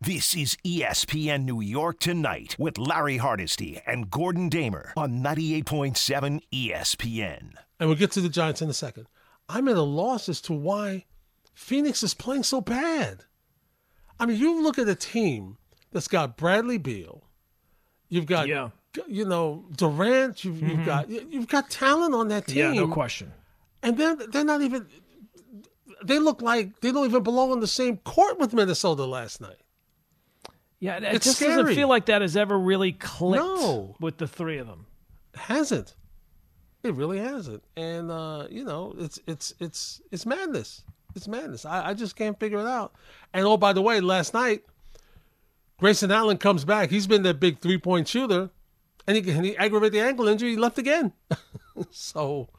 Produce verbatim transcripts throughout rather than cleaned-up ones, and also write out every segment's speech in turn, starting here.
This is E S P N New York Tonight with Larry Hardesty and Gordon Damer on ninety-eight point seven E S P N. And we'll get to the Giants in a second. I'm at a loss as to why Phoenix is playing so bad. I mean, you look at a team that's got Bradley Beal. You've got, yeah. you know, Durant. You've, mm-hmm. you've got you've got talent on that team. Yeah, no question. And they're, they're not even – they look like they don't even belong on the same court with Minnesota last night. Yeah, it it's just scary. doesn't feel like that has ever really clicked no. with the three of them. It hasn't. It really hasn't. And, uh, you know, it's it's it's it's madness. It's madness. I, I just can't figure it out. And, oh, by the way, last night, Grayson Allen comes back. He's been that big three-point shooter, and he, and he aggravated the ankle injury. He left again. So,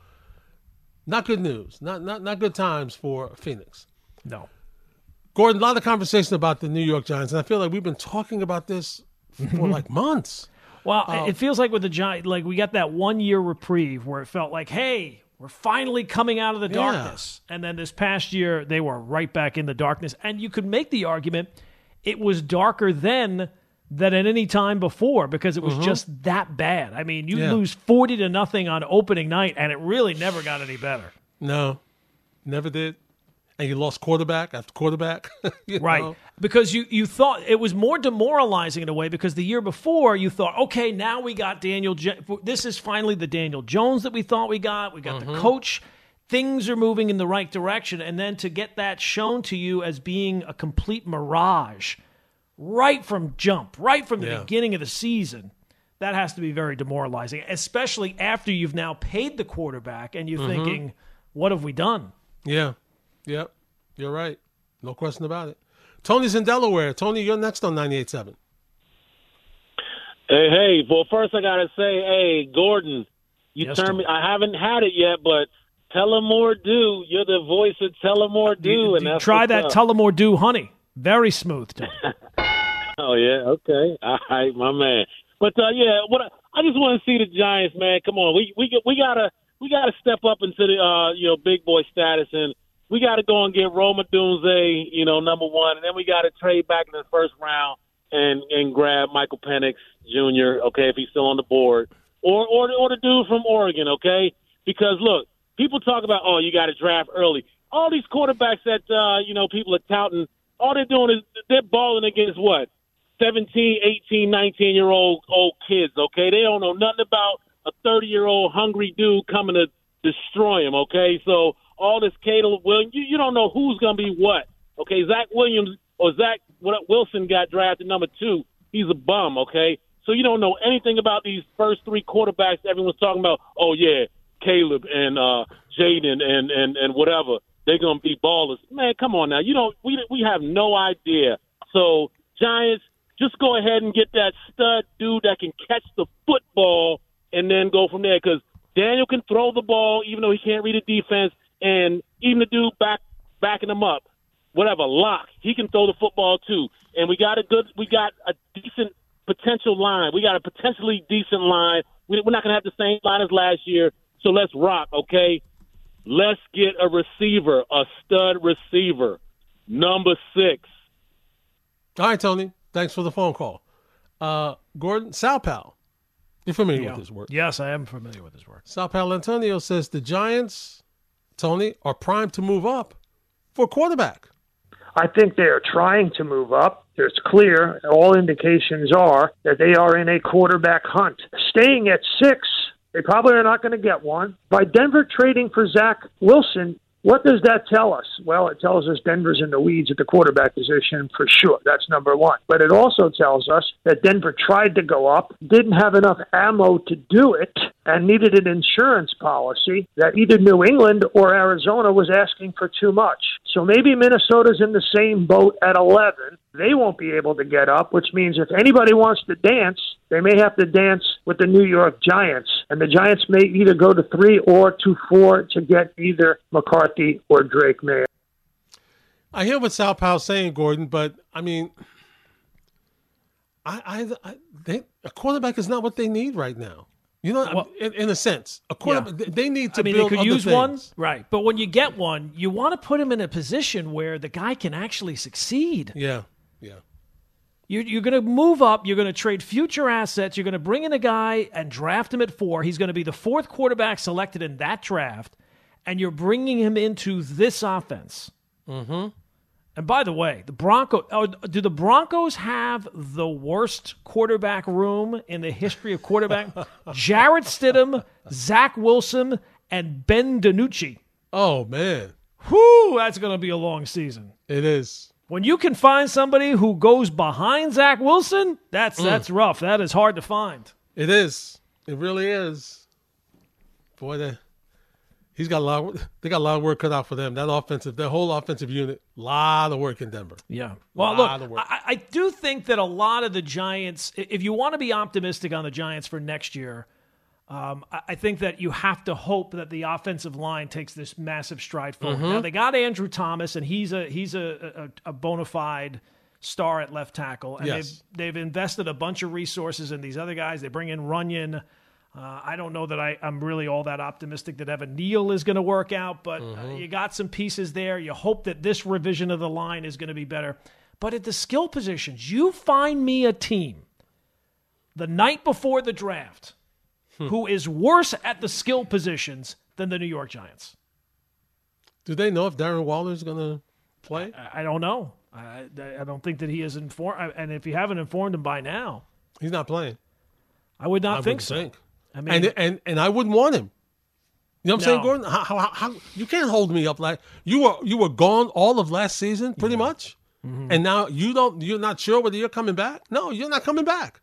not good news. Not, not, not good times for Phoenix. No. Gordon, a lot of conversation about the New York Giants, and I feel like we've been talking about this for like months. Well, um, it feels like with the Giants, like we got that one-year reprieve where it felt like, hey, we're finally coming out of the yeah. darkness. And then this past year, they were right back in the darkness. And you could make the argument it was darker then than at any time before because it was mm-hmm. just that bad. I mean, you yeah. lose forty to nothing on opening night, and it really never got any better. No, never did. And you lost quarterback after quarterback. you right. know? Because you, you thought it was more demoralizing in a way because the year before you thought, okay, now we got Daniel. Jo- this is finally the Daniel Jones that we thought we got. We got mm-hmm. the coach. Things are moving in the right direction. And then to get that shown to you as being a complete mirage right from jump, right from the yeah. beginning of the season, that has to be very demoralizing, especially after you've now paid the quarterback and you're mm-hmm. thinking, what have we done? Yeah. Yep, you're right. No question about it. Tony's in Delaware. Tony, you're next on ninety-eight point seven. Hey, hey. Well, first I got to say, hey, Gordon, you yes, turned me. I haven't had it yet, but Tullamore Dew. You're the voice of Tullamore Dew. You, and you that's try that up. Tullamore Dew honey. Very smooth, Tony. Oh, yeah, okay. All right, my man. But, uh, yeah, what I, I just want to see the Giants, man. Come on. We we we got to we gotta step up into the, uh, you know, big boy status, and we got to go and get Roma Dunze, you know, number one, and then we got to trade back in the first round and, and grab Michael Penix Junior, okay, if he's still on the board, or or or the dude from Oregon, okay? Because look, people talk about, oh, you got to draft early. All these quarterbacks that uh, you know people are touting, all they're doing is they're balling against what seventeen, eighteen, nineteen year old old kids, okay? They don't know nothing about a thirty year old hungry dude coming to destroy him, okay? So. All this Caleb Williams, you, you don't know who's going to be what. Okay, Zach Williams or Zach Wilson got drafted number two. He's a bum, okay? So you don't know anything about these first three quarterbacks everyone's talking about. Oh, yeah, Caleb and uh, Jaden and, and, and whatever. They're going to be ballers. Man, come on now. You don't. We, we have no idea. So, Giants, just go ahead and get that stud dude that can catch the football and then go from there because Daniel can throw the ball even though he can't read a defense. And even the dude back backing him up, whatever, Lock, he can throw the football too. And we got a good, we got a decent potential line. We got a potentially decent line. We, we're not going to have the same line as last year. So let's rock, okay? Let's get a receiver, a stud receiver, number six. All right, Tony. Thanks for the phone call. Uh, Gordon, Sal Pal. You're familiar yeah. with his work. Yes, I am familiar with his work. Sal Pal Antonio says the Giants, Tony, are primed to move up for a quarterback. I think they are trying to move up. It's clear, all indications are that they are in a quarterback hunt. Staying at six, they probably are not going to get one. By Denver trading for Zach Wilson, what does that tell us? Well, it tells us Denver's in the weeds at the quarterback position for sure. That's number one. But it also tells us that Denver tried to go up, didn't have enough ammo to do it, and needed an insurance policy that either New England or Arizona was asking for too much. So maybe Minnesota's in the same boat at eleven. They won't be able to get up, which means if anybody wants to dance, they may have to dance with the New York Giants. And the Giants may either go to three or to four to get either McCarthy or Drake May. I hear what Sal Powell's saying, Gordon, but, I mean, I, I, I they, a quarterback is not what they need right now. You know, well, in, in a sense, a quarterback, yeah. they need to I mean, build they could other use things. one, right? But when you get one, you want to put him in a position where the guy can actually succeed. Yeah, yeah. You're, you're going to move up. You're going to trade future assets. You're going to bring in a guy and draft him at four. He's going to be the fourth quarterback selected in that draft, and you're bringing him into this offense. Mm-hmm. And by the way, the Broncos, oh, do the Broncos have the worst quarterback room in the history of quarterback? Jarrett Stidham, Zach Wilson, and Ben DiNucci. Oh, man. Whew, that's going to be a long season. It is. When you can find somebody who goes behind Zach Wilson, that's mm. that's rough. That is hard to find. It is. It really is. Boy, they, he's got a lot. Of, they got a lot of work cut out for them. That offensive, their whole offensive unit, a lot of work in Denver. Yeah. Well, look, I, I do think that a lot of the Giants, if you want to be optimistic on the Giants for next year, Um, I think that you have to hope that the offensive line takes this massive stride forward. Mm-hmm. Now they got Andrew Thomas, and he's a he's a, a, a bona fide star at left tackle, and yes. they've they've invested a bunch of resources in these other guys. They bring in Runyon. Uh, I don't know that I, I'm really all that optimistic that Evan Neal is going to work out, but mm-hmm. uh, you got some pieces there. You hope that this revision of the line is going to be better. But at the skill positions, you find me a team the night before the draft who is worse at the skill positions than the New York Giants. Do they know if Darren Waller is going to play? I, I don't know. I, I don't think that he is informed. And if you haven't informed him by now, he's not playing. I would not I think so. Think. I mean, and, and and I wouldn't want him. You know what I'm no. saying, Gordon? How, how, how, you can't hold me up like you were. You were gone all of last season, pretty yeah. much, mm-hmm. and now you don't. You're not sure whether you're coming back. No, you're not coming back.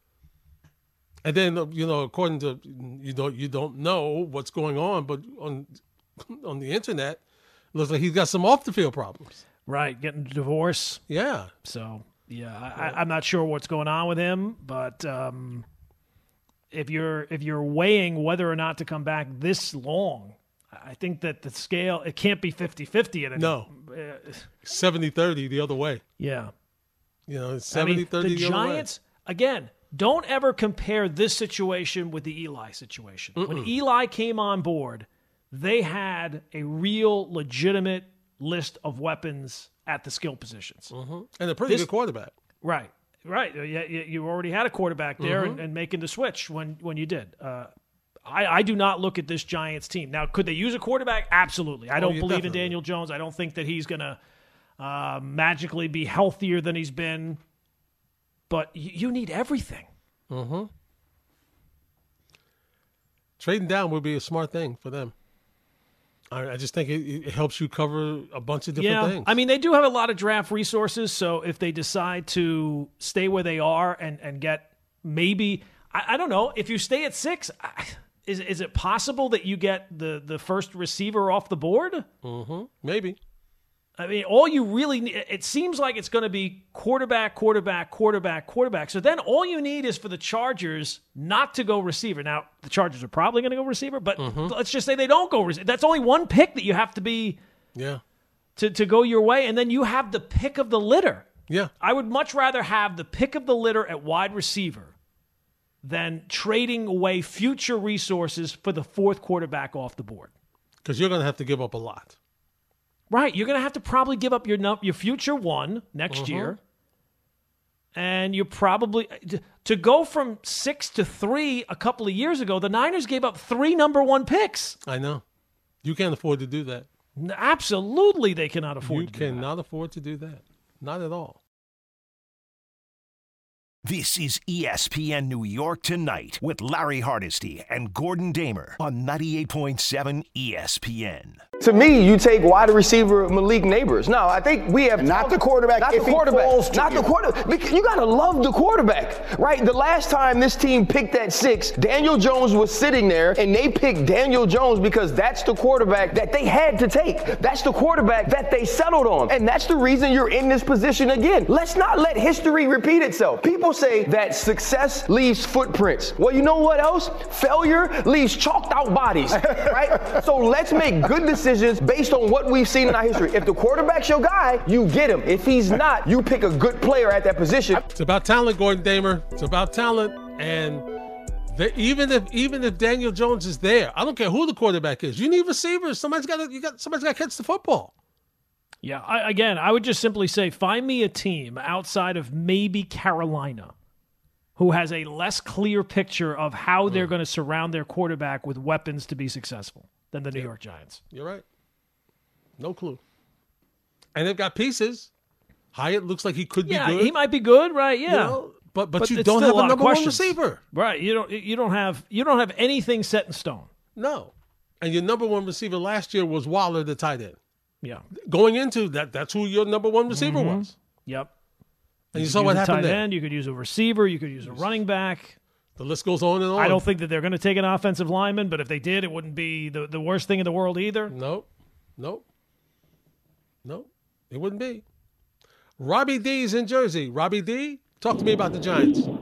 And then, you know, according to, you know, you don't know what's going on, but on on the internet, it looks like he's got some off-the-field problems. Right, getting a divorce. Yeah. So, yeah, I, I'm not sure what's going on with him, but um, if you're if you're weighing whether or not to come back this long, I think that the scale, it can't be fifty-fifty. In no. seventy thirty the other way. Yeah. You know, it's seventy thirty I mean, the, the Giants, other way. Again, don't ever compare this situation with the Eli situation. Mm-mm. When Eli came on board, they had a real legitimate list of weapons at the skill positions. Mm-hmm. And a pretty this, good quarterback. Right, right. You, you already had a quarterback there mm-hmm. and, and making the switch when, when you did. Uh, I, I do not look at this Giants team. Now, could they use a quarterback? Absolutely. I don't oh, believe definitely. in Daniel Jones. I don't think that he's going to uh, magically be healthier than he's been. But you need everything. Mm-hmm. Trading down would be a smart thing for them. I, I just think it, it helps you cover a bunch of different yeah. things. I mean, they do have a lot of draft resources, so if they decide to stay where they are and, and get maybe, I, I don't know, if you stay at six, I, is is it possible that you get the, the first receiver off the board? Mm-hmm. Maybe. I mean, all you really need, it seems like it's going to be quarterback, quarterback, quarterback, quarterback. So then all you need is for the Chargers not to go receiver. Now, the Chargers are probably going to go receiver, but mm-hmm. let's just say they don't go receiver. That's only one pick that you have to be yeah. to, to go your way, and then you have the pick of the litter. Yeah. I would much rather have the pick of the litter at wide receiver than trading away future resources for the fourth quarterback off the board. Because you're going to have to give up a lot. Right, you're going to have to probably give up your your future one next mm-hmm. year, and you probably to go from six to three a couple of years ago. The Niners gave up three number one picks. I know, you can't afford to do that. Absolutely, they cannot afford. You to do cannot that. afford to do that. Not at all. This is E S P N New York Tonight with Larry Hardesty and Gordon Damer on ninety-eight point seven E S P N. To me, you take wide receiver Malik Neighbors. No, I think we have not the quarterback. Not if the quarterback. He falls to not you. the quarterback. You gotta love the quarterback, right? The last time this team picked at six, Daniel Jones was sitting there, and they picked Daniel Jones because that's the quarterback that they had to take. That's the quarterback that they settled on, and that's the reason you're in this position again. Let's not let history repeat itself. People say that success leaves footprints. Well, you know what else? Failure leaves chalked out bodies, right? So let's make good decisions based on what we've seen in our history. If the quarterback's your guy, you get him. If he's not, you pick a good player at that position. It's about talent, Gordon Damer. It's about talent, and they, even if even if Daniel Jones is there, I don't care who the quarterback is. You need receivers. Somebody's got to you got somebody's got to catch the football. Yeah, I, again, I would just simply say find me a team outside of maybe Carolina who has a less clear picture of how mm. they're going to surround their quarterback with weapons to be successful than the New yeah. York Giants. You're right. No clue. And they've got pieces. Hyatt looks like he could yeah, be good. he might be good, right? Yeah. You know, but, but, but you don't have a number one receiver. Right. You don't you don't have you don't have anything set in stone. No. And your number one receiver last year was Waller, the tight end. Yeah. Going into that, that's who your number one receiver mm-hmm. was. Yep. And you, you saw what happened tight there. End, you could use a receiver. You could use a running back. The list goes on and on. I don't think that they're going to take an offensive lineman, but if they did, it wouldn't be the, the worst thing in the world either. Nope. Nope. Nope. It wouldn't be. Robbie D's in Jersey. Robbie D, talk to me about the Giants. Hey,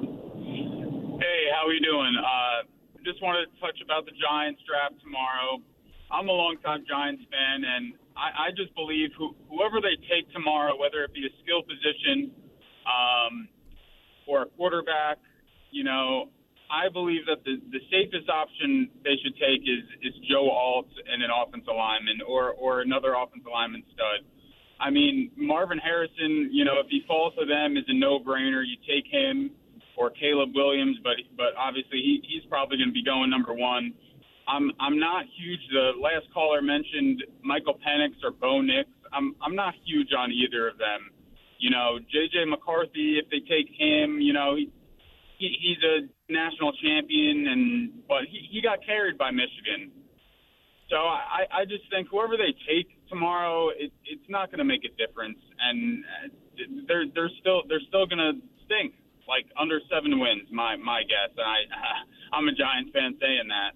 how are you doing? Uh, just wanted to touch about the Giants draft tomorrow. I'm a longtime Giants fan, and I, I just believe who, whoever they take tomorrow, whether it be a skill position um, or a quarterback, you know, I believe that the, the safest option they should take is, is Joe Alt and an offensive lineman or, or another offensive lineman stud. I mean, Marvin Harrison, you know, if he falls to them, is a no-brainer. You take him or Caleb Williams, but but obviously he, he's probably going to be going number one. I'm I'm not huge. The last caller mentioned Michael Penix or Bo Nix. I'm I'm not huge on either of them. You know, J J McCarthy, if they take him, you know, he, he he's a national champion, and but he, he got carried by Michigan. So I, I just think whoever they take tomorrow, it, it's not going to make a difference, and they're they're still they're still going to stink, like under seven wins. My my guess, and I I'm a Giants fan saying that.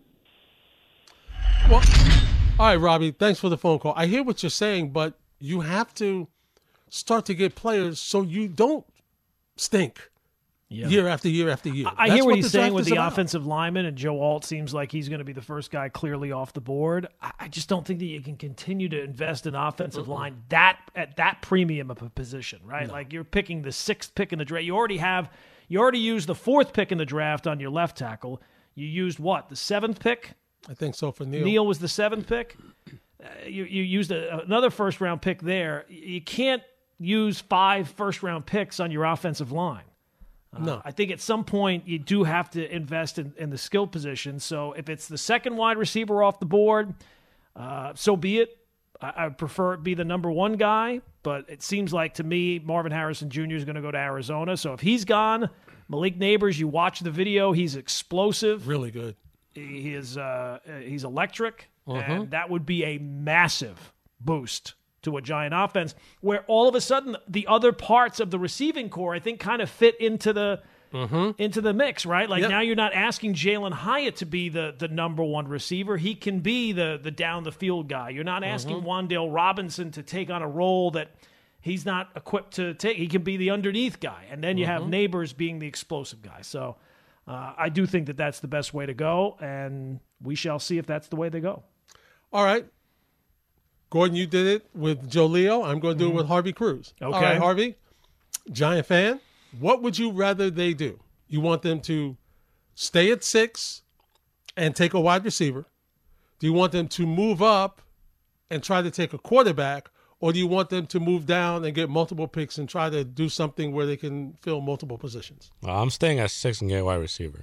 Well, all right, Robbie, thanks for the phone call. I hear what you're saying, but you have to start to get players so you don't stink yeah. year after year after year. I, I hear what, what he's saying with the about. offensive lineman, and Joe Alt seems like he's going to be the first guy clearly off the board. I, I just don't think that you can continue to invest in offensive mm-hmm. line that at that premium of a position, right? No. Like you're picking the sixth pick in the draft. You already have, you already used the fourth pick in the draft on your left tackle. You used what, the seventh pick? I think so for Neal. Neal was the seventh pick. Uh, you, you used a, another first-round pick there. You can't use five first-round picks on your offensive line. Uh, no. I think at some point you do have to invest in, in the skill position. So if it's the second wide receiver off the board, uh, so be it. I, I prefer it be the number one guy, but it seems like to me Marvin Harrison Junior is going to go to Arizona. So if he's gone, Malik Neighbors, you watch the video, he's explosive. Really good. He is uh, he's electric, uh-huh. and that would be a massive boost to a Giant offense, where all of a sudden the other parts of the receiving core, I think, kind of fit into the uh-huh. into the mix, right? Like yep. now you're not asking Jalen Hyatt to be the, the number one receiver. He can be the the down the field guy. You're not asking uh-huh. Wan'Dale Robinson to take on a role that he's not equipped to take. He can be the underneath guy, and then you uh-huh. have Neighbors being the explosive guy. So. Uh, I do think that that's the best way to go, and we shall see if that's the way they go. All right. Gordon, you did it with Joe Leo. I'm going to do mm. it with Harvey Cruz. Okay. All right, Harvey, Giant fan, what would you rather they do? You want them to stay at six and take a wide receiver? Do you want them to move up and try to take a quarterback? Or do you want them to move down and get multiple picks and try to do something where they can fill multiple positions? Well, I'm staying at six and get a wide receiver.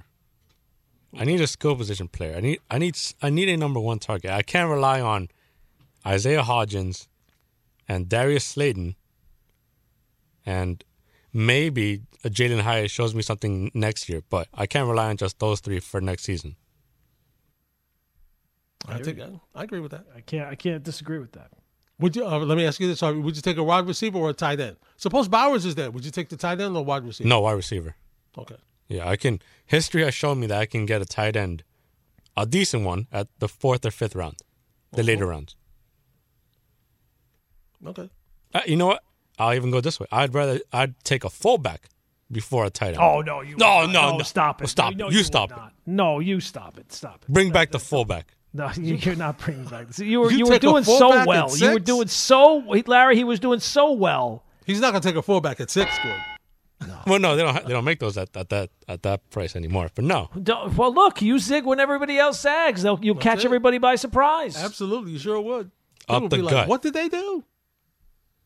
I need a skill position player. I need I need I need a number one target. I can't rely on Isaiah Hodgins and Darius Slayton, and maybe a Jalen Hyatt shows me something next year, but I can't rely on just those three for next season. I think I, I agree with that. I can't I can't disagree with that. Would you? Uh, let me ask you this: Harvey. Would you take a wide receiver or a tight end? Suppose Bowers is there. Would you take the tight end or wide receiver? No, wide receiver. Okay. Yeah, I can. History has shown me that I can get a tight end, a decent one, at the fourth or fifth round, the uh-huh. later rounds. Okay. Uh, you know what? I'll even go this way. I'd rather I'd take a fullback before a tight end. Oh no, you no no no, no stop it. Well, stop no, it. You, you stop not. it. No, you stop it. Stop it. Bring that, back that, the fullback. No, you're not bringing back. So you were you, you were doing so well. You were doing so, Larry. He was doing so well. He's not going to take a fullback at six, Gordon. No. Well, no, they don't. They don't make those at, at that at that price anymore. But no. Don't, well, look, you zig when everybody else zags. They'll, you'll That's catch it. everybody by surprise. Absolutely, you sure would. Up the be gut. Like, what did they do?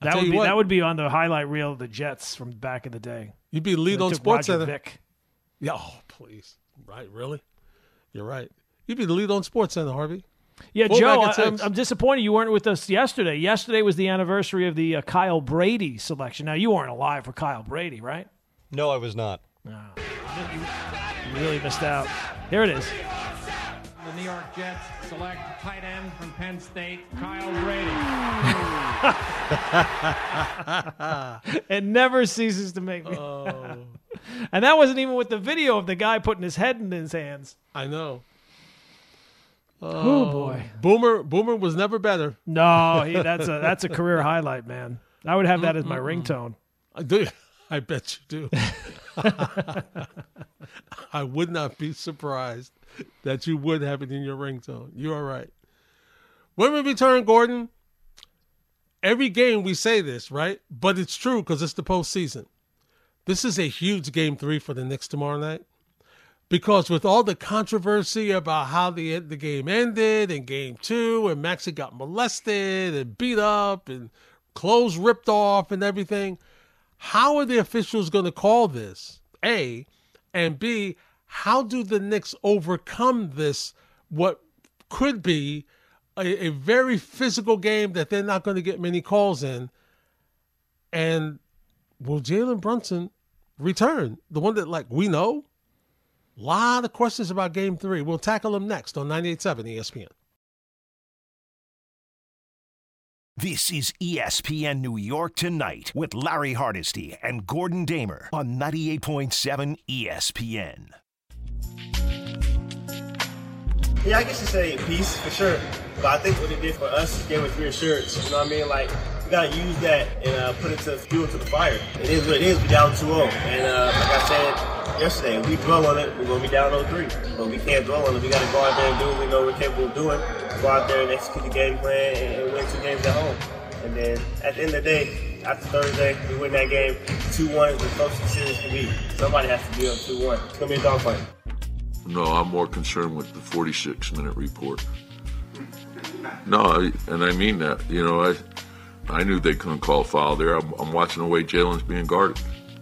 That would you be what. that would be on the highlight reel of the Jets from back in the day. You'd be lead They on took Sports Roger Center. Vick. Yeah, oh, please. Right, really? You're right. You'd be the lead on Sports Center, Harvey. Yeah, Fullback Joe, at I, I'm, six. I'm disappointed you weren't with us yesterday. Yesterday was the anniversary of the uh, Kyle Brady selection. Now, you weren't alive for Kyle Brady, right? No, I was not. No. You, you really missed out. Here it is. The New York Jets select tight end from Penn State, Kyle Brady. It never ceases to make me. Oh. And that wasn't even with the video of the guy putting his head in his hands. I know. Oh, boy. Boomer Boomer was never better. No, he, that's a that's a career highlight, man. I would have that as my ringtone. I do. I bet you do. I would not be surprised that you would have it in your ringtone. You are right. When we return, Gordon, every game we say this, right? But it's true because it's the postseason. This is a huge game three for the Knicks tomorrow night. Because with all the controversy about how the the game ended in game two, and Maxey got molested and beat up and clothes ripped off and everything, how are the officials going to call this? A, and B, how do the Knicks overcome this, what could be a, a very physical game that they're not going to get many calls in? And will Jalen Brunson return? The one that, like, we know? A lot of questions about game three. We'll tackle them next on ninety-eight point seven E S P N. This is E S P N New York Tonight with Larry Hardesty and Gordon Damer on ninety-eight point seven E S P N. Yeah, I guess you say peace for sure. But I think what it did for us gave us reassurance. You know what I mean? Like, we got to use that and uh, put it to fuel to the fire. It is what it is. We down two oh. And uh, like I said yesterday, if we dwell on it, we're going to be down oh three. But we can't dwell on it. We got to go out there and do what we know we're capable of doing. Go out there and execute the game plan and, and win two games at home. And then at the end of the day, after Thursday, we win that game. two one is the closest the series can be. Somebody has to be on two one. It's going to be a dogfight. No, I'm more concerned with the forty-six minute report. No, I, and I mean that. You know, I I knew they couldn't call a foul there. I'm, I'm watching the way Jalen's being guarded.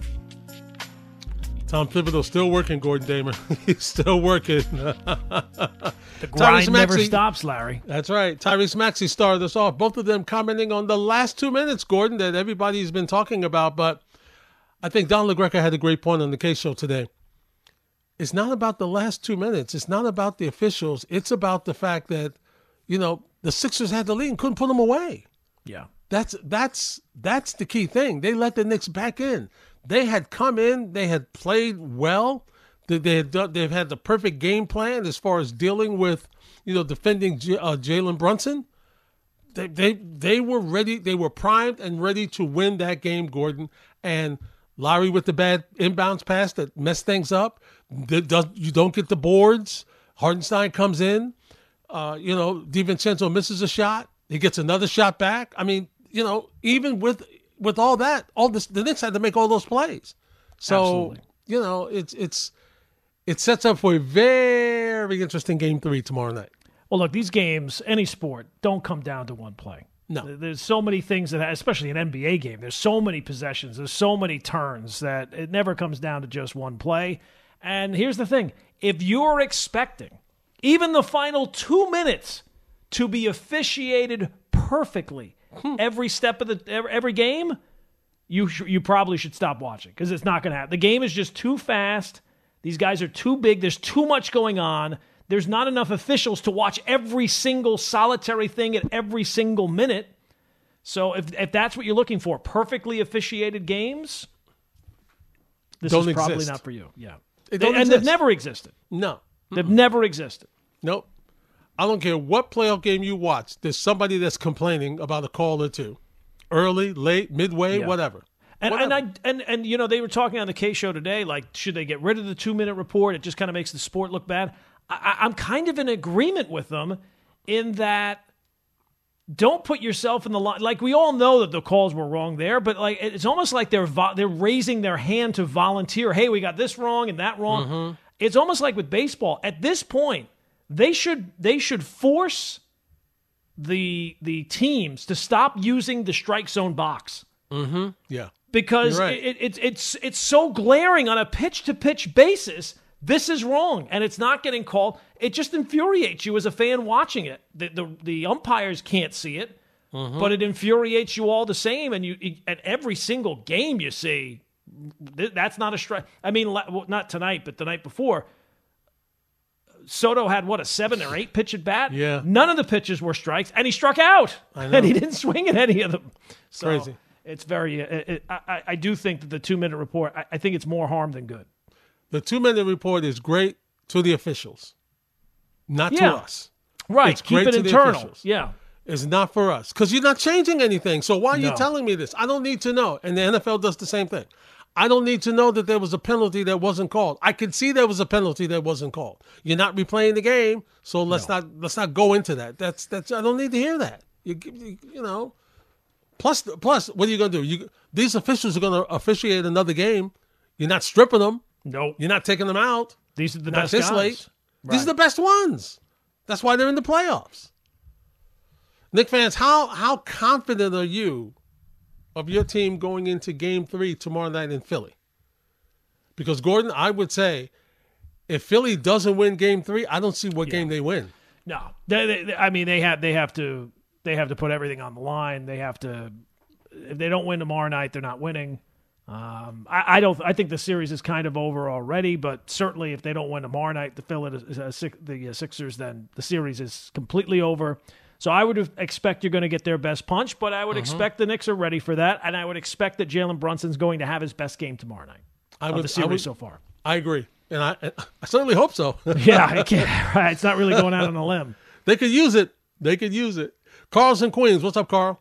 Tom Thibodeau still working, Gordon Damer. He's still working. The grind never stops, Larry. That's right. Tyrese Maxey started us off. Both of them commenting on the last two minutes, Gordon, that everybody's been talking about. But I think Don LaGreca had a great point on the K-Show today. It's not about the last two minutes. It's not about the officials. It's about the fact that, you know, the Sixers had the lead and couldn't put them away. Yeah. That's that's that's the key thing. They let the Knicks back in. They had come in. They had played well. They, they had done, they've had the perfect game plan as far as dealing with, you know, defending J, uh, Jalen Brunson. They they they were ready. They were primed and ready to win that game, Gordon. And Larry with the bad inbounds pass that messed things up. Does, you don't get the boards. Hartenstein comes in. Uh, you know, DiVincenzo misses a shot. He gets another shot back. I mean, you know, even with with all that, all this, the Knicks had to make all those plays. So, Absolutely. you know, it's it's it sets up for a very interesting game three tomorrow night. Well, look, these games, any sport, don't come down to one play. No. There's so many things that, especially an N B A game, there's so many possessions, there's so many turns that it never comes down to just one play. And here's the thing. If you're expecting even the final two minutes to be officiated perfectly every step of the every, every game, you sh- you probably should stop watching because it's not going to happen. The game is just too fast. These guys are too big. There's too much going on. There's not enough officials to watch every single solitary thing at every single minute. So if if that's what you're looking for, perfectly officiated games, this Don't is probably exist. not for you. Yeah. They They- don't and exist. they've never existed. No. They've never existed. Nope. I don't care what playoff game you watch. There's somebody that's complaining about a call or two. Early, late, midway, Yeah. whatever. And Whatever. and I and and you know, they were talking on the K show today, like, should they get rid of the two minute report? It just kind of makes the sport look bad. I, I'm kind of in agreement with them in that don't put yourself in the line. Like, we all know that the calls were wrong there, but like it's almost like they're vo- they're raising their hand to volunteer. Hey, we got this wrong and that wrong. Mm-hmm. It's almost like with baseball. At this point, they should they should force the the teams to stop using the strike zone box. Mm-hmm. Yeah. Because You're right. it, it, it's it's so glaring on a pitch-to-pitch basis. This is wrong, and it's not getting called. It just infuriates you as a fan watching it. The the, the umpires can't see it, mm-hmm. but it infuriates you all the same. And you at every single game you see, that's not a strike. I mean, not tonight, but the night before. Soto had, what, a seven or eight pitch at bat? Yeah. None of the pitches were strikes, and he struck out. I know. And he didn't swing at any of them. So Crazy. It's very, it, it, I, I do think that the two-minute report, I, I think it's more harm than good. The two-minute report is great to the officials, not Yeah. to us. Right. It's Keep great it to the internal. officials. Yeah. It's not for us because you're not changing anything. So why are you No. telling me this? I don't need to know. And the N F L does the same thing. I don't need to know that there was a penalty that wasn't called. I could see there was a penalty that wasn't called. You're not replaying the game, so let's No. not let's not go into that. That's that's I don't need to hear that. You you, you know. Plus plus, what are you going to do? You these officials are going to officiate another game. You're not stripping them. Nope. You're not taking them out. These are the Not best this guys. late. Right. These are the best ones. That's why they're in the playoffs. Knick fans, how how confident are you of your team going into game three tomorrow night in Philly? Because, Gordon, I would say if Philly doesn't win game three, I don't see what Yeah. game they win. No, they, they, I mean they have they have to they have to put everything on the line. They have to. If they don't win tomorrow night, they're not winning. Um, I, I don't. I think the series is kind of over already. But certainly, if they don't win tomorrow night, the Philly, uh, the uh, Sixers, then the series is completely over. So I would expect you're going to get their best punch, but I would Mhm. expect the Knicks are ready for that, and I would expect that Jalen Brunson's going to have his best game tomorrow night. I of would, the series I would, so far. I agree, and I, I certainly hope so. Yeah, I can't, right. It's not really going out on a limb. They could use it. They could use it. Carl's in Queens. What's up, Carl?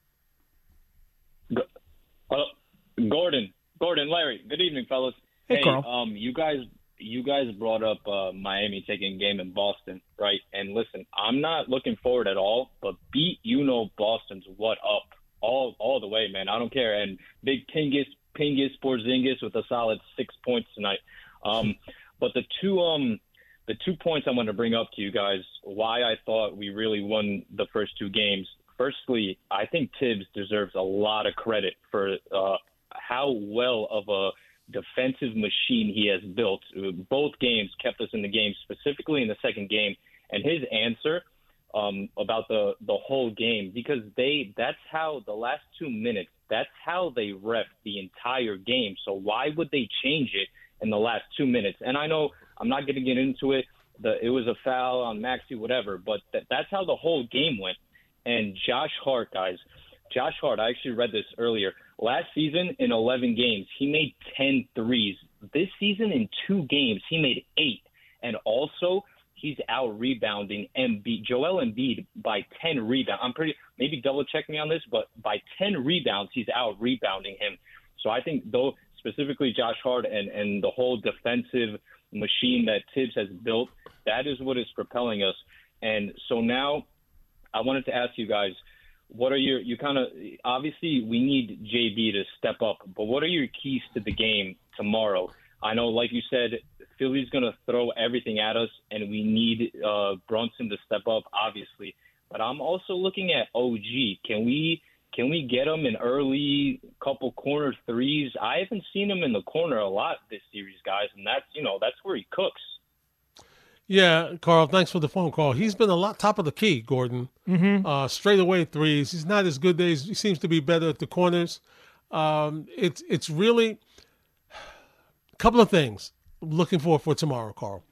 Uh, Gordon, Gordon, Larry. Good evening, fellas. Hey, Carl. um, you guys, you guys brought up uh, Miami taking a game in Boston, right? And listen, I'm not looking forward at all, but beat you know Boston's what up all all the way, man. I don't care. And big Pingus, Pingus, Porzingis with a solid six points tonight. Um, but the two um the two points I want to bring up to you guys, why I thought we really won the first two games. Firstly, I think Tibbs deserves a lot of credit for uh, how well of a defensive machine he has built. Both games kept us in the game, specifically in the second game. And his answer um, about the, the whole game, because they that's how the last two minutes, that's how they ref the entire game. So why would they change it in the last two minutes? And I know I'm not going to get into it. The, it was a foul on Maxey, whatever, but th- that's how the whole game went. And Josh Hart, guys, Josh Hart, I actually read this earlier. Last season, in eleven games, he made ten threes. This season, in two games, he made eight. And also, he's out-rebounding Embiid, Joel Embiid by ten rebounds. I'm pretty – maybe double-check me on this, but by ten rebounds, he's out-rebounding him. So I think, though, specifically Josh Hart and, and the whole defensive machine that Tibbs has built, that is what is propelling us. And so now I wanted to ask you guys – what are your, you kind of, obviously we need J B to step up, but what are your keys to the game tomorrow? I know, like you said, Philly's going to throw everything at us, and we need uh, Brunson to step up, obviously. But I'm also looking at O G. Can we can we get him in early couple corner threes? I haven't seen him in the corner a lot this series, guys, and that's, you know, that's where he cooks. Yeah, Carl, thanks for the phone call. He's been a lot top of the key, Gordon. Mm-hmm. Uh, straight away threes. He's not as good days. He seems to be better at the corners. Um, it's it's really a couple of things I'm looking for for tomorrow, Carl.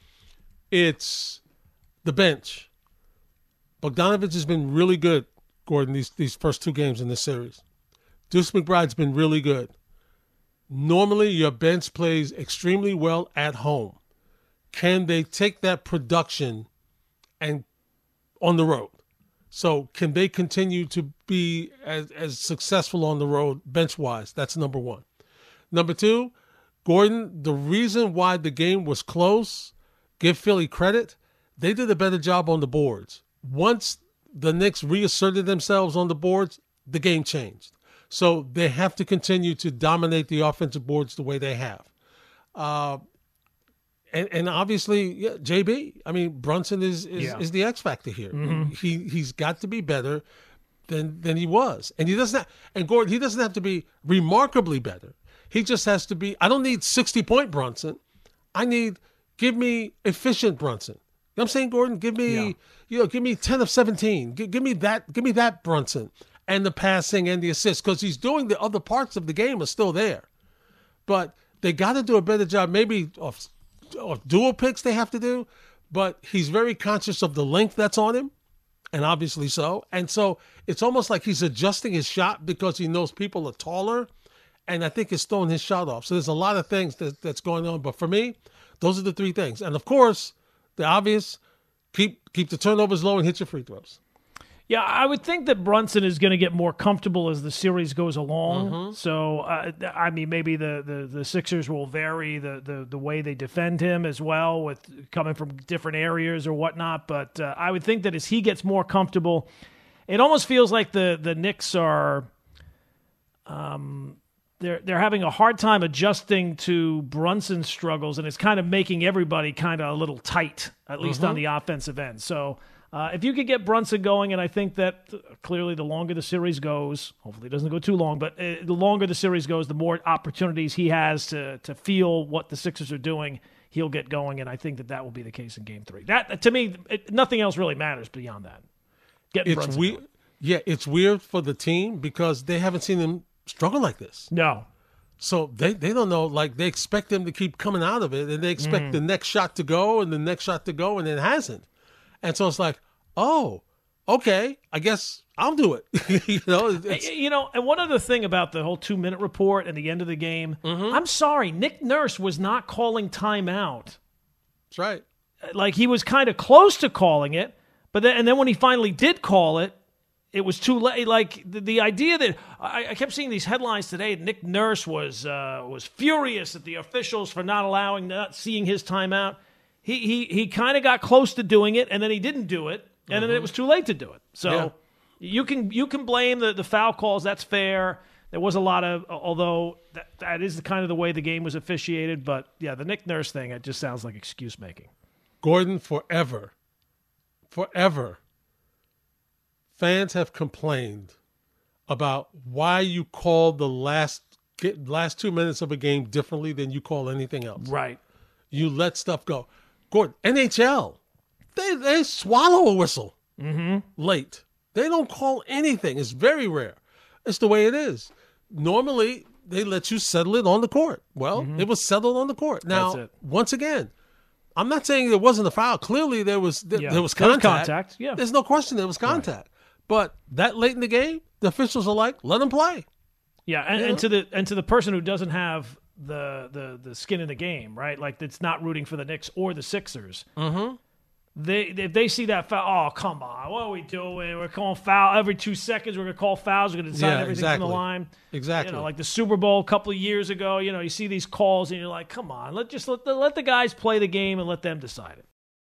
It's the bench. Bogdanovich has been really good, Gordon, these, these first two games in this series. Deuce McBride's been really good. Normally, your bench plays extremely well at home. Can they take that production and on the road? So can they continue to be as, as successful on the road bench-wise? That's number one. Number two, Gordon, the reason why the game was close, give Philly credit, they did a better job on the boards. Once the Knicks reasserted themselves on the boards, the game changed. So they have to continue to dominate the offensive boards the way they have. Uh, and, and obviously, yeah, J B. I mean, Brunson is is, Yeah. is the X factor here. Mhm. He he's got to be better than than he was, and he doesn't. Have, and Gordon, he doesn't have to be remarkably better. He just has to be. I don't need sixty point Brunson. I need give me efficient Brunson. You know what I'm saying, Gordon? Give me Yeah. you know, give me ten of seventeen. Give, give me that. Give me that Brunson and the passing and the assist because he's doing the other parts of the game are still there, but they got to do a better job. Maybe of, of dual picks they have to do, but he's very conscious of the length that's on him, and obviously so. And so it's almost like he's adjusting his shot because he knows people are taller, and I think it's throwing his shot off. So there's a lot of things that, that's going on. But for me, those are the three things. And of course, the obvious, keep keep the turnovers low and hit your free throws. Yeah, I would think that Brunson is going to get more comfortable as the series goes along. Mhm. So, uh, I mean, maybe the, the, the Sixers will vary the, the, the way they defend him as well, with coming from different areas or whatnot. But uh, I would think that as he gets more comfortable, it almost feels like the the Knicks are um, they're they're having a hard time adjusting to Brunson's struggles, and it's kind of making everybody kind of a little tight, at least on Mhm. the offensive end. So. Uh, if you could get Brunson going, and I think that uh, clearly the longer the series goes, hopefully it doesn't go too long, but uh, the longer the series goes, the more opportunities he has to to feel what the Sixers are doing, he'll get going, and I think that that will be the case in Game Three. That to me, it, nothing else really matters beyond that. Getting It's Brunson weird. going. Yeah, it's weird for the team because they haven't seen him struggle like this. No. So they, they don't know, like they expect him to keep coming out of it, and they expect Mhm. the next shot to go and the next shot to go, and it hasn't. And so it's like, oh, okay, I guess I'll do it. you know, it's, You know, and one other thing about the whole two-minute report and the end of the game, Mm-hmm. I'm sorry, Nick Nurse was not calling timeout. That's right. Like, he was kind of close to calling it, but then, and then when he finally did call it, it was too late. Like, the, the idea that I, I kept seeing these headlines today, Nick Nurse was uh, was furious at the officials for not allowing, not seeing his timeout. He he he kind of got close to doing it, and then he didn't do it, and then it was too late to do it. So Yeah. you can you can blame the, the foul calls. That's fair. There was a lot of, although that, that is kind of the way the game was officiated. But yeah, the Nick Nurse thing, it just sounds like excuse making. Gordon, forever, forever, fans have complained about why you call the last get, last two minutes of a game differently than you call anything else. Right. You let stuff go. Gordon, N H L, they they swallow a whistle Mm-hmm. late. They don't call anything. It's very rare. It's the way it is. Normally, they let you settle it on the court. Well, it was settled on the court. Now, That's it. once again, I'm not saying there wasn't a foul. Clearly, there was there, Yeah. there was There was contact. contact, yeah. There's no question there was contact. But that late in the game, the officials are like, let them play. Yeah, and, Yeah. and to the and to the person who doesn't have the the the skin in the game, right? Like that's not rooting for the Knicks or the Sixers. Mm-hmm. They if they see that foul, oh come on, what are we doing? We're calling foul every two seconds. We're gonna call fouls. We're gonna decide Yeah, everything exactly. from the line. Exactly. You know, like the Super Bowl a couple of years ago. You know, you see these calls and you're like, come on, let just let the, let the guys play the game and let them decide it.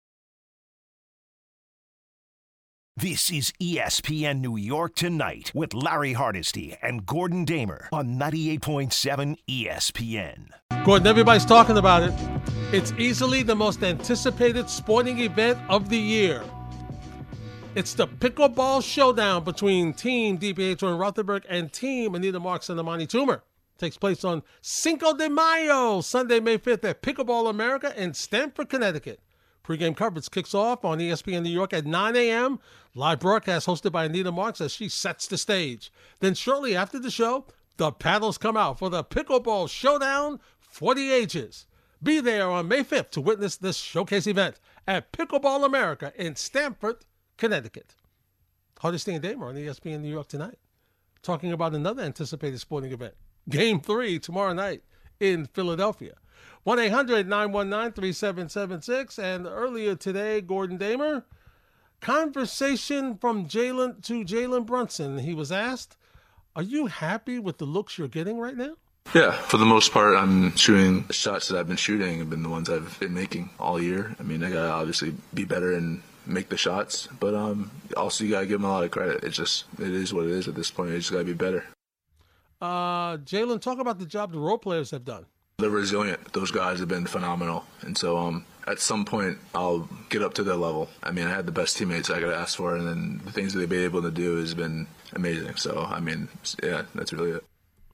This is E S P N New York Tonight with Larry Hardesty and Gordon Damer on ninety-eight point seven E S P N. Gordon, everybody's talking about it. It's easily the most anticipated sporting event of the year. It's the pickleball showdown between Team D P H in Rothenberg and Team Anita Marks and Amani Toomer. Takes place on Cinco de Mayo, Sunday, May fifth at Pickleball America in Stamford, Connecticut. Pre-game coverage kicks off on E S P N New York at nine a.m. Live broadcast hosted by Anita Marks as she sets the stage. Then shortly after the show, the paddles come out for the Pickleball Showdown for the ages. Be there on May fifth to witness this showcase event at Pickleball America in Stamford, Connecticut. Hardesty and Damer on E S P N New York Tonight, talking about another anticipated sporting event. Game three tomorrow night in Philadelphia. one eight hundred nine one nine three seven seven six. And earlier today, Gordon Damer, conversation from Jalen to Jalen Brunson. He was asked, are you happy with the looks you're getting right now? Yeah, for the most part, I'm shooting the shots that I've been shooting have been the ones I've been making all year. I mean, I gotta obviously be better and make the shots, but um, also you gotta give them a lot of credit. It's just, it is what it is at this point. I just gotta be better. Uh, Jalen, talk about the job the role players have done. They're resilient. Those guys have been phenomenal. And so um, at some point, I'll get up to their level. I mean, I had the best teammates I could ask for, and then the things that they've been able to do has been amazing. So, I mean, yeah, that's really it.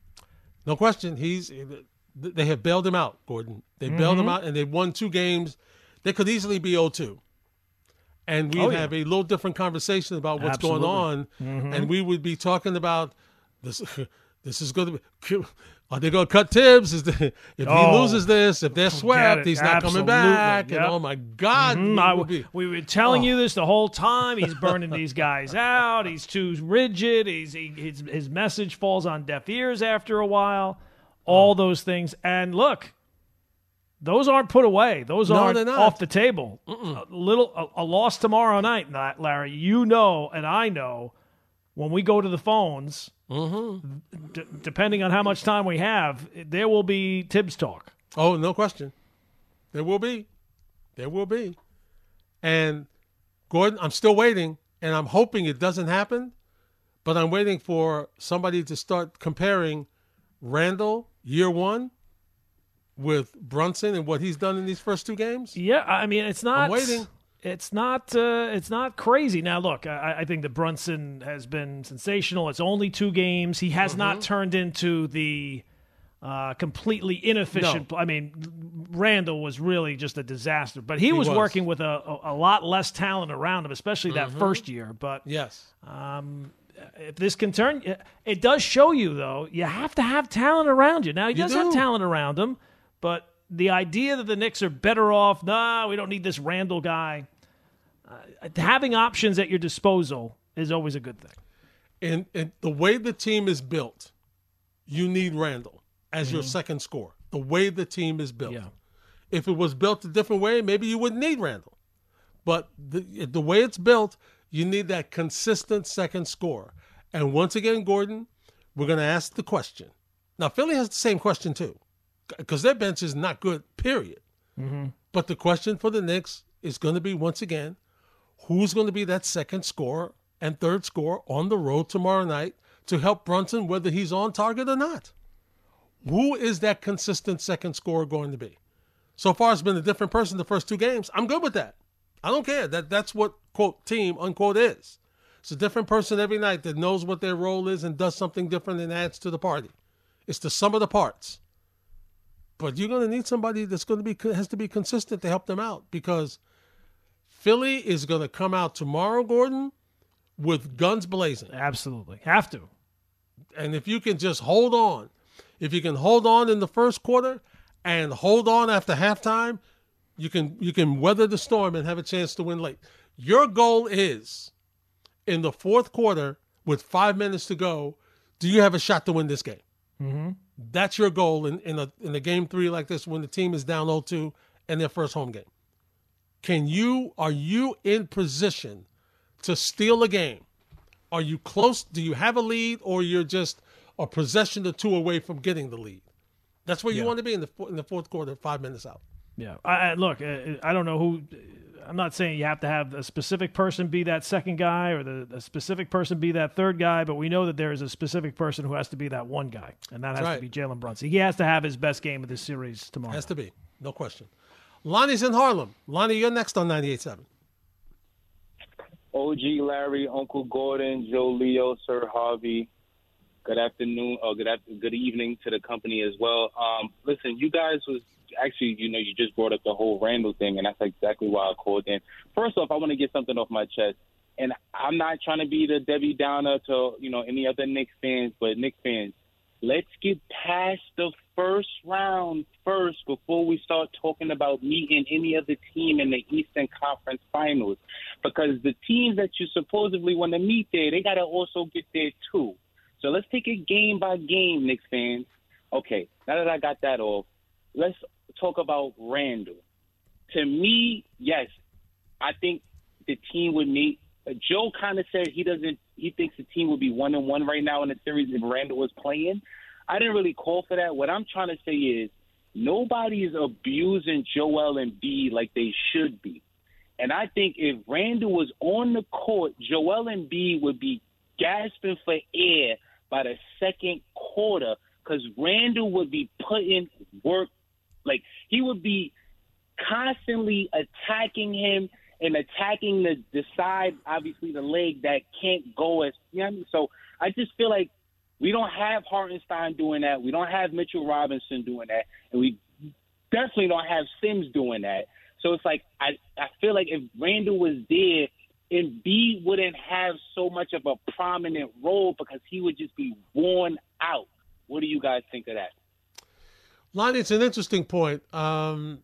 No question. He's They have bailed him out, Gordon. They mm-hmm. bailed him out, and they won two games. They could easily be oh two. And we'd oh, yeah. have a little different conversation about what's Absolutely. going on. Mm-hmm. And we would be talking about this. This is going to be. Are they going to cut Tibbs? Is the, if oh, he loses this, if they're swept, he's not Absolutely. coming back. Yep. And oh my God, mm-hmm. we, I, would be, we were telling oh. you this the whole time. He's burning these guys out. He's too rigid. He's he, his his message falls on deaf ears after a while. All oh. those things. And look, those aren't put away. Those no, aren't off the table. Mm-mm. A little a, a loss tomorrow night, Larry. You know, and I know, when we go to the phones. Mm-hmm. D- depending on how much time we have, there will be Tibbs talk. Oh, no question. There will be. There will be. And, Gordon, I'm still waiting, and I'm hoping it doesn't happen, but I'm waiting for somebody to start comparing Randall, year one, with Brunson and what he's done in these first two games. Yeah, I mean, it's not... I'm waiting. It's not uh, it's not crazy. Now, look, I, I think that Brunson has been sensational. It's only two games. He has mm-hmm. not turned into the uh, completely inefficient. No. I mean, Randall was really just a disaster. But he, he was, was working with a, a, a lot less talent around him, especially that mm-hmm. first year. But yes, um, if this can turn, it does show you, though, you have to have talent around you. Now, he you does do. have talent around him, but the idea that the Knicks are better off, nah, we don't need this Randall guy. Uh, having options at your disposal is always a good thing. And, and the way the team is built, you need Randall as mm-hmm. your second scorer. The way the team is built. Yeah. If it was built a different way, maybe you wouldn't need Randall. But the, the way it's built, you need that consistent second scorer. And once again, Gordon, we're going to ask the question. Now, Philly has the same question too, because their bench is not good, period. Mm-hmm. But the question for the Knicks is going to be, once again, who's going to be that second scorer and third scorer on the road tomorrow night to help Brunson, whether he's on target or not? Who is that consistent second scorer going to be? So far, it's been a different person the first two games. I'm good with that. I don't care. That That's what, quote, team, unquote, is. It's a different person every night that knows what their role is and does something different and adds to the party. It's the sum of the parts. But you're going to need somebody that's going to be has to be consistent to help them out, because Philly is going to come out tomorrow, Gordon, with guns blazing. Absolutely. Have to. And if you can just hold on, if you can hold on in the first quarter and hold on after halftime, you can you can weather the storm and have a chance to win late. Your goal is, in the fourth quarter, with five minutes to go, do you have a shot to win this game? Mm-hmm. That's your goal in, in, a, in a game three like this, when the team is down oh two in their first home game. Can you, are you in position to steal a game? Are you close? Do you have a lead, or you're just a possession or two away from getting the lead? That's where you yeah. want to be in the in the fourth quarter, five minutes out. Yeah. I, I, look, I don't know who. I'm not saying you have to have a specific person be that second guy, or the a specific person be that third guy, but we know that there is a specific person who has to be that one guy, and that has right. to be Jalen Brunson. He has to have his best game of this series tomorrow. Has to be, no question. Lonnie's in Harlem. Lonnie, you're next on ninety-eight point seven. O G Larry, Uncle Gordon, Joe Leo, Sir Harvey. Good afternoon, or good after, good evening to the company as well. Um, listen, you guys was actually, you know, you just brought up the whole Randall thing, and that's exactly why I called in. First off, I want to get something off my chest, and I'm not trying to be the Debbie Downer to, you know, any other Knicks fans, but Knicks fans, let's get past the first round first before we start talking about meeting any other team in the Eastern Conference Finals, because the teams that you supposedly want to meet there, they got to also get there too. So let's take it game by game, Knicks fans. Okay, now that I got that off, let's talk about Randall. To me, yes, I think the team would meet. Joe kind of said he doesn't. He thinks the team would be one and one right now in the series if Randall was playing. I didn't really call for that. What I'm trying to say is nobody is abusing Joel Embiid like they should be. And I think if Randall was on the court, Joel Embiid would be gasping for air by the second quarter, because Randall would be putting work, like he would be constantly attacking him and attacking the, the side, obviously the leg that can't go as, you know what I mean? So I just feel like we don't have Hartenstein doing that. We don't have Mitchell Robinson doing that. And we definitely don't have Sims doing that. So it's like I, I feel like if Randall was there, Embiid wouldn't have so much of a prominent role because he would just be worn out. What do you guys think of that? Lonnie, it's an interesting point. Um,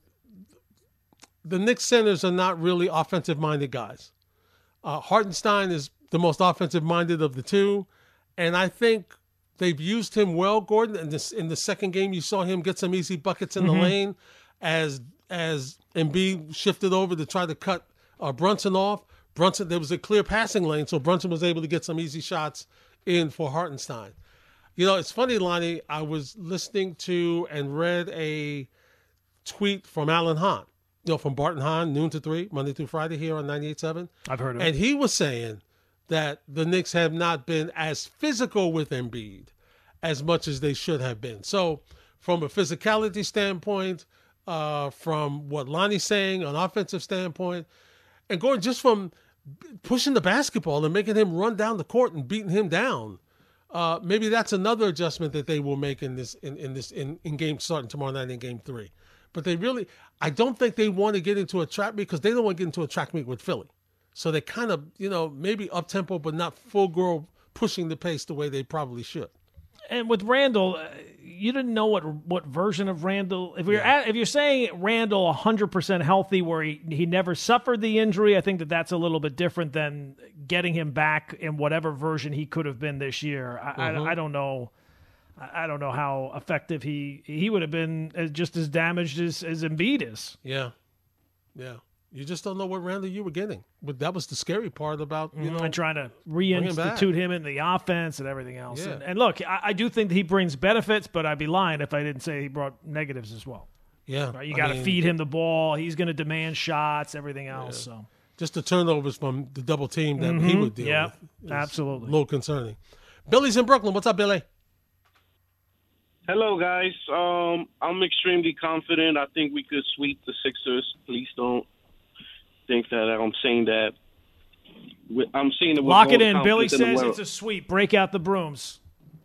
the Knicks centers are not really offensive-minded guys. Uh, Hartenstein is the most offensive-minded of the two, and I think they've used him well, Gordon. In, this, in the second game, you saw him get some easy buckets in mm-hmm. the lane as as Embiid shifted over to try to cut uh, Brunson off. Brunson, there was a clear passing lane, so Brunson was able to get some easy shots in for Hartenstein. You know, it's funny, Lonnie, I was listening to and read a tweet from Alan Hahn, you know, from Barton Hahn, noon to three, Monday through Friday here on ninety-eight point seven. I've heard of it. And he was saying that the Knicks have not been as physical with Embiid as much as they should have been. So from a physicality standpoint, uh, from what Lonnie's saying, an offensive standpoint, and going just from pushing the basketball and making him run down the court and beating him down, uh, maybe that's another adjustment that they will make in this in, in this in, in game starting tomorrow night in game three. But they really, I don't think they want to get into a track meet because they don't want to get into a track meet with Philly. So they kind of, you know, maybe up tempo, but not full girl pushing the pace the way they probably should. And with Randall, uh, you didn't know what what version of Randall. If you're yeah. at, if you're saying Randall one hundred percent healthy, where he, he never suffered the injury, I think that that's a little bit different than getting him back in whatever version he could have been this year. I, mm-hmm. I, I don't know. I don't know how effective he he would have been as, just as damaged as, as Embiid is. Yeah, yeah. You just don't know what Randall you were getting. But that was the scary part about, you know, and trying to reinstitute him in the offense and everything else. Yeah. And, and look, I, I do think that he brings benefits, but I'd be lying if I didn't say he brought negatives as well. Yeah. Right? You got to feed him the ball. He's going to demand shots, everything else. Yeah. So just the turnovers from the double team that mm-hmm. he would deal yeah, with. Absolutely. A little concerning. Billy's in Brooklyn. What's up, Billy? Hello, guys. Um, I'm extremely confident. I think we could sweep the Sixers. Please don't think that I'm saying that. I'm saying that. Lock it in. Billy says it's a sweep. Break out the brooms.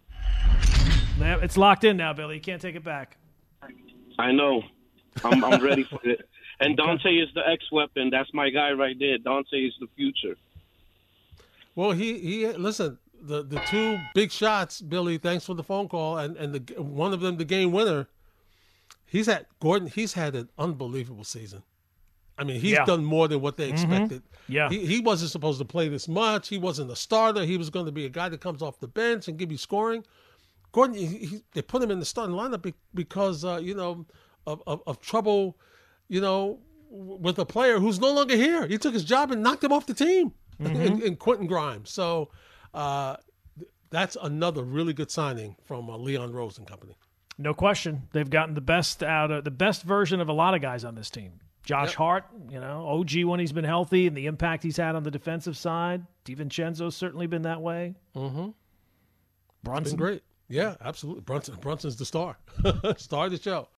It's locked in now, Billy. You can't take it back. I know. I'm, I'm ready for it. And Dante is the X weapon. That's my guy right there. Dante is the future. Well, he he. Listen, the the two big shots, Billy. Thanks for the phone call, and and the one of them, the game winner. He's had Gordon. He's had an unbelievable season. I mean, he's yeah. done more than what they expected. Mm-hmm. Yeah, he, he wasn't supposed to play this much. He wasn't a starter. He was going to be a guy that comes off the bench and give you scoring. Gordon, he, he, they put him in the starting lineup be, because uh, you know of, of, of trouble, you know, with a player who's no longer here. He took his job and knocked him off the team, mm-hmm. in, in Quentin Grimes. So uh, that's another really good signing from uh, Leon Rose and company. No question, they've gotten the best out of the best version of a lot of guys on this team. Josh yep. Hart, you know, O G when he's been healthy and the impact he's had on the defensive side. DiVincenzo's certainly been that way. Mm-hmm. Brunson. Been great. Yeah, absolutely. Brunson. Brunson's the star. Star of the show.